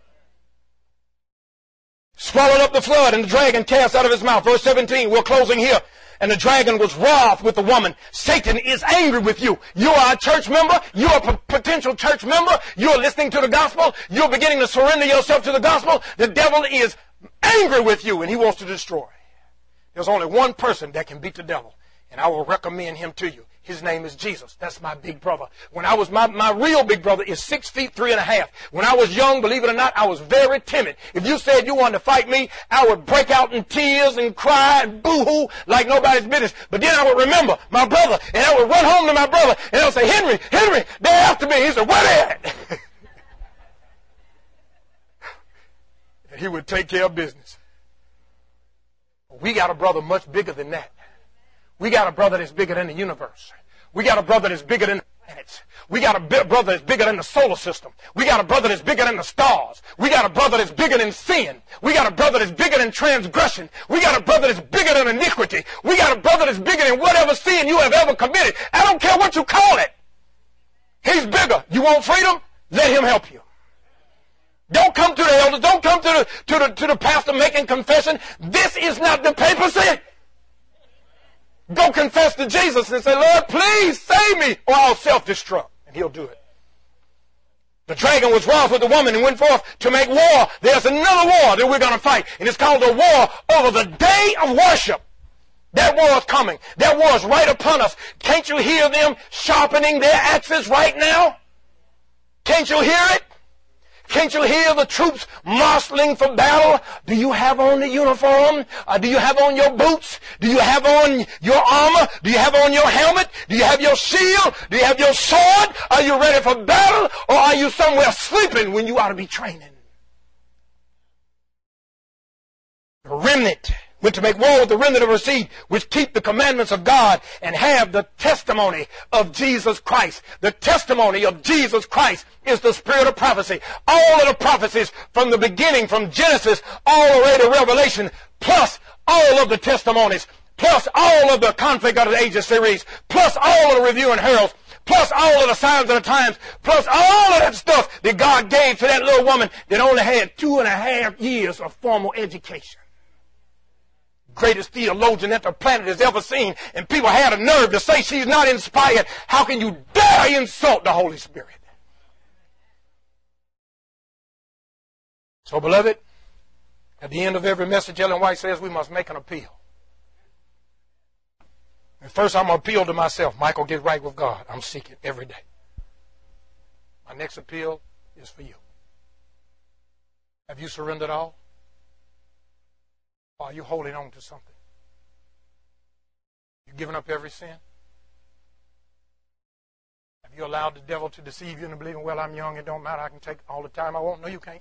Swallowed up the flood, and the dragon cast out of his mouth. Verse 17, we're closing here. And the dragon was wroth with the woman. Satan is angry with you. You are a church member. You're a potential church member. You're listening to the gospel. You're beginning to surrender yourself to the gospel. The devil is angry with you, and he wants to destroy. There's only one person that can beat the devil, and I will recommend him to you. His name is Jesus. That's my big brother. When I was, my real big brother is 6 feet 3.5. When I was young, believe it or not, I was very timid. If you said you wanted to fight me, I would break out in tears and cry and boo-hoo like nobody's business. But then I would remember my brother, and I would run home to my brother, and I would say, Henry, they're after me. He said, where they at? And he would take care of business. We got a brother much bigger than that. We got a brother that's bigger than the universe. We got a brother that's bigger than the planets. We got a brother that's bigger than the solar system. We got a brother that's bigger than the stars. We got a brother that's bigger than sin. We got a brother that's bigger than transgression. We got a brother that's bigger than iniquity. We got a brother that's bigger than whatever sin you have ever committed. I don't care what you call it. He's bigger. You want freedom? Let him help you. Don't come to the elders. Don't come to the pastor making confession. This is not the papacy. Go confess to Jesus and say, Lord, please save me, or I'll self-destruct. And He'll do it. The dragon was wroth with the woman and went forth to make war. There's another war that we're going to fight, and it's called the war over the day of worship. That war is coming. That war is right upon us. Can't you hear them sharpening their axes right now? Can't you hear it? Can't you hear the troops marshaling for battle? Do you have on the uniform? Do you have on your boots? Do you have on your armor? Do you have on your helmet? Do you have your shield? Do you have your sword? Are you ready for battle? Or are you somewhere sleeping when you ought to be training? The remnant went to make war with the remnant of her seed, which keep the commandments of God and have the testimony of Jesus Christ. The testimony of Jesus Christ is the spirit of prophecy. All of the prophecies from the beginning, from Genesis all the way to Revelation, plus all of the testimonies, plus all of the Conflict of the Ages series, plus all of the Review and Heralds, plus all of the Signs of the Times, plus all of that stuff that God gave to that little woman that only had 2.5 years of formal education. Greatest theologian that the planet has ever seen, and people had a nerve to say she's not inspired. How can you dare insult the Holy Spirit? So, beloved, at the end of every message, Ellen White says we must make an appeal. And first, I'm going to appeal to myself. Michael, get right with God. I'm seeking every day. My next appeal is for you. Have you surrendered all? Or are you holding on to something? You giving up every sin? Have you allowed the devil to deceive you into believing, well, I'm young, it don't matter, I can take all the time I want? No, you can't.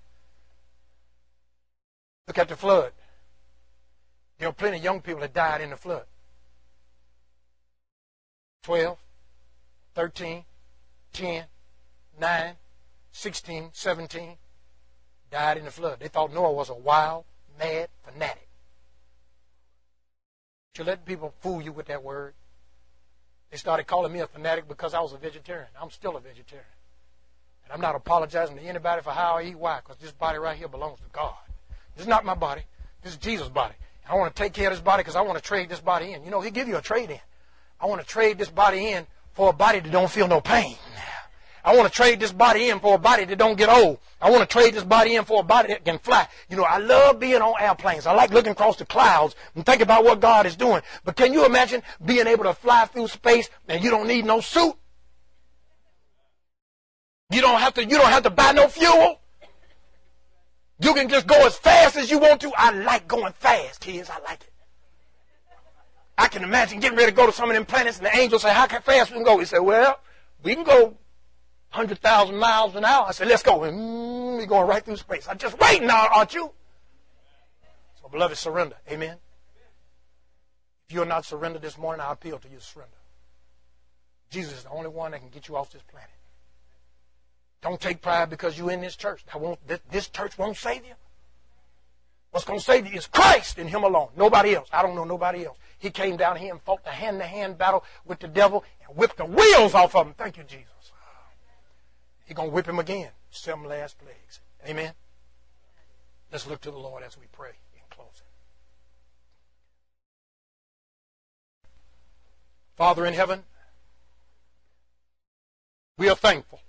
Look at the flood. There were plenty of young people that died in the flood. 12, 13, 10, 9, 16, 17 died in the flood. They thought Noah was a wild, mad fanatic. But you let people fool you with that word. They started calling me a fanatic because I was a vegetarian. I'm still a vegetarian. And I'm not apologizing to anybody for how I eat. Why? Because this body right here belongs to God. This is not my body. This is Jesus' body. And I want to take care of this body because I want to trade this body in. You know, He'll give you a trade in. I want to trade this body in for a body that don't feel no pain. I want to trade this body in for a body that don't get old. I want to trade this body in for a body that can fly. You know, I love being on airplanes. I like looking across the clouds and think about what God is doing. But can you imagine being able to fly through space and you don't need no suit? You don't have to buy no fuel. You can just go as fast as you want to. I like going fast, kids. I like it. I can imagine getting ready to go to some of them planets and the angels say, how fast we can go? He said, well, we can go 100,000 miles an hour. I said, let's go. We're going right through space. I'm just waiting now, aren't you? So, beloved, surrender. Amen. If you're not surrendered this morning, I appeal to you to surrender. Jesus is the only one that can get you off this planet. Don't take pride because you're in this church. This church won't save you. What's going to save you is Christ and Him alone. Nobody else. I don't know nobody else. He came down here and fought the hand-to-hand battle with the devil and whipped the wheels off of him. Thank you, Jesus. He's going to whip him again. 7 last plagues. Amen. Let's look to the Lord as we pray in closing. Father in heaven, we are thankful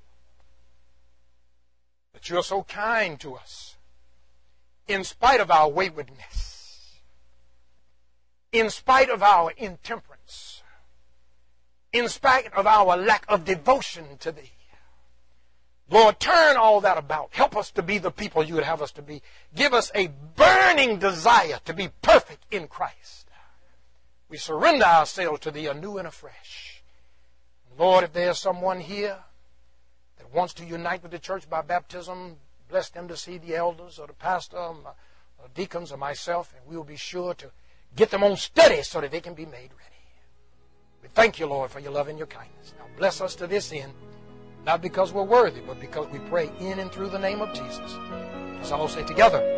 that you are so kind to us in spite of our waywardness, in spite of our intemperance, in spite of our lack of devotion to Thee. Lord, turn all that about. Help us to be the people you would have us to be. Give us a burning desire to be perfect in Christ. We surrender ourselves to Thee anew and afresh. Lord, if there's someone here that wants to unite with the church by baptism, bless them to see the elders or the pastor or deacons or myself, and we will be sure to get them on study so that they can be made ready. We thank you, Lord, for your love and your kindness. Now bless us to this end. Not because we're worthy, but because we pray in and through the name of Jesus. Let's all say together,